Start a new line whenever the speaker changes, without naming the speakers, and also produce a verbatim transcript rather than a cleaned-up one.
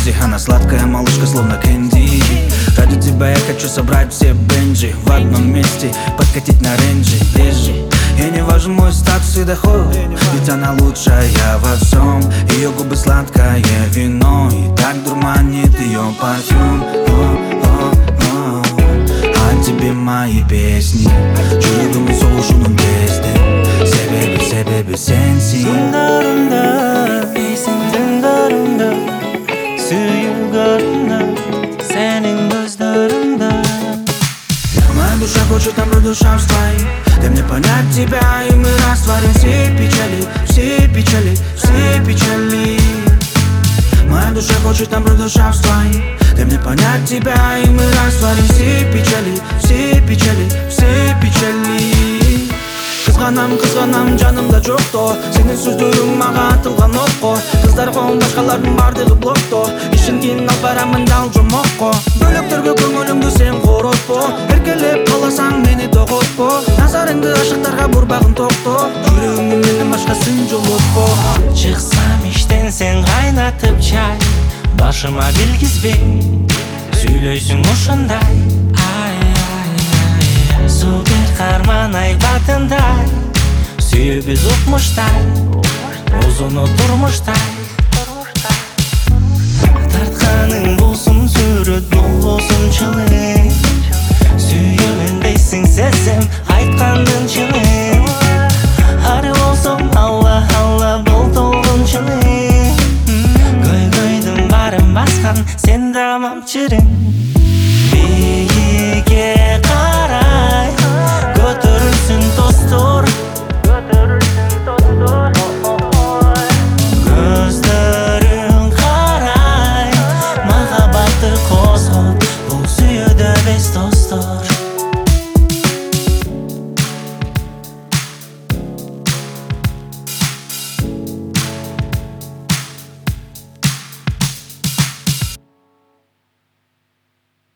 Энди. Она сладкая малышка, словно кэнди. Ради тебя я хочу собрать все бенджи в одном месте, подкатить на рейнджи. Ближе, и не важен мой статус и доход, ведь она лучшая во всем. Ее губы сладкое вино, и так дурманит ее парфюм. А тебе мои песни, жүрегімнің соғышының тезде. Себебі, себебі сенсің.
Сыңдарымда, бейсің тыңдарымда, сүйілгенімда, сенің көздеріңді.
Моя душа хочет там душа встать. Дай мне понять тебя, и мы растворим все печали, все печали, все печали. Моя душа хочет там душа встать. Дай мне понять тебя, и мы растворим все печали, все печали, все печали. Қызғанам, қызғанам, жанымда жоқто, сенің сөздерің маған атылған оқо. Қыздар қоң башқалардың бардығы блокто, ішін кейін алып барамын жал жұмоқо. Бөліктерге көңіліңді сен қоротпо, еркелеп қаласаң мені тоғытпо. Назарыңды ашықтарға бұрбағын тоқто, жүрегіңді менің башқасын жолотпо.
Шықсам іштен сен қайнатып чай, башыма білгізбей сөйлейсің ұшындай. Супер қарман ай батындай, сүйбіз ұқмыштай, ұзыны тұрмыштай. Тартқаның болсын сурет, болсын чылың, сүйемін дейсің сезім, айтқандың чылың. Ары болсын алла, алла бол толғын чылың. Көй-көйдің барын басқан, сен дамам чырың.